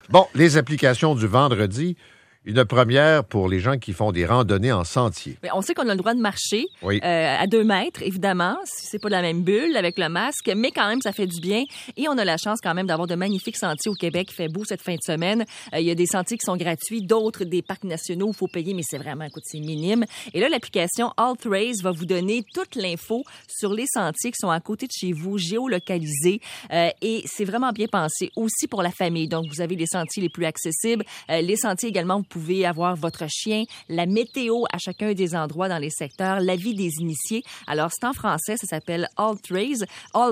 Bon, les applications du vendredi, une première pour les gens qui font des randonnées en sentier. Mais on sait qu'on a le droit de marcher Oui. à 2 mètres, évidemment, si c'est pas la même bulle avec le masque, mais quand même, ça fait du bien. Et on a la chance quand même d'avoir de magnifiques sentiers au Québec. Il fait beau cette fin de semaine. Il y a des sentiers qui sont gratuits, d'autres des parcs nationaux où il faut payer, mais c'est vraiment, écoute, c'est minime. Et là, l'application AltRace va vous donner toute l'info sur les sentiers qui sont à côté de chez vous, géolocalisés. Et c'est vraiment bien pensé aussi pour la famille. Donc, vous avez les sentiers les plus accessibles. Les sentiers également, vous pouvez avoir votre chien, la météo à chacun des endroits dans les secteurs, l'avis des initiés. Alors, c'est en français, ça s'appelle AltRace.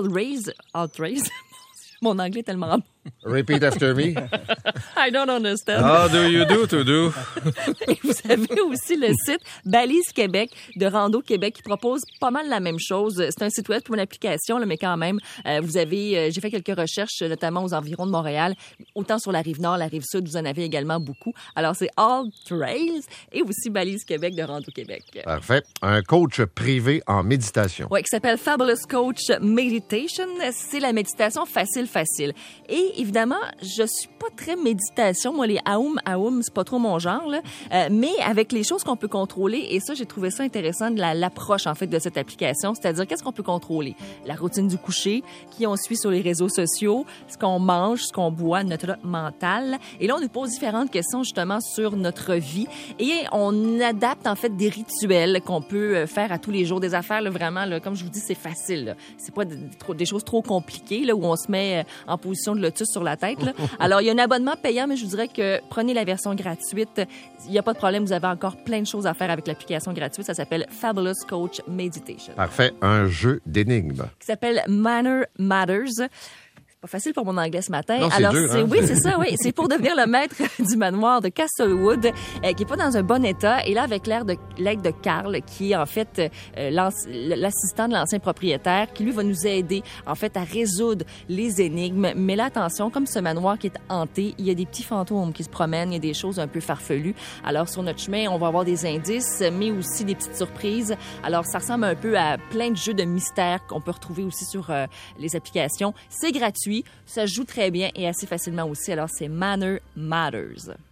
AltRace. Mon anglais est tellement bon. Repeat after me. I don't understand. How do you do to do? Et vous avez aussi le site Balise Québec de Rando Québec qui propose pas mal la même chose. C'est un site web pour une application, là, mais quand même, vous avez, j'ai fait quelques recherches, notamment aux environs de Montréal, autant sur la rive nord, la rive sud, vous en avez également beaucoup. Alors, c'est AltRace et aussi Balise Québec de Rando Québec. Parfait. Un coach privé en méditation. Oui, qui s'appelle Fabulous Coach Meditation. C'est la méditation facile. Et évidemment, je suis pas très méditation. Moi, les aoum, c'est pas trop mon genre, là. Mais avec les choses qu'on peut contrôler, et ça, j'ai trouvé ça intéressant de l'approche, en fait, de cette application. C'est-à-dire, qu'est-ce qu'on peut contrôler? La routine du coucher, qui on suit sur les réseaux sociaux, ce qu'on mange, ce qu'on boit, notre mental. Et là, on nous pose différentes questions, justement, sur notre vie. Et on adapte, en fait, des rituels qu'on peut faire à tous les jours. Des affaires, là, vraiment, là, comme je vous dis, c'est facile, là. C'est pas des choses trop compliquées, là, où on se met en position de lotus sur la tête, là. Alors, il y a un abonnement payant, mais je vous dirais que prenez la version gratuite. Il n'y a pas de problème. Vous avez encore plein de choses à faire avec l'application gratuite. Ça s'appelle Fabulous Coach Meditation. Parfait. Un jeu d'énigmes. Qui s'appelle Manor Matters. Pas facile pour mon anglais ce matin. Non, c'est alors dur, hein? oui, c'est ça, oui. C'est pour devenir le maître du manoir de Castlewood, qui est pas dans un bon état. Et là, avec l'aide de Carl, qui est en fait l'assistant de l'ancien propriétaire, qui lui va nous aider en fait à résoudre les énigmes. Mais là, attention, comme ce manoir qui est hanté, il y a des petits fantômes qui se promènent, il y a des choses un peu farfelues. Alors sur notre chemin, on va avoir des indices, mais aussi des petites surprises. Alors ça ressemble un peu à plein de jeux de mystère qu'on peut retrouver aussi sur les applications. C'est gratuit. Ça se joue très bien et assez facilement aussi. Alors, c'est Manor Matters.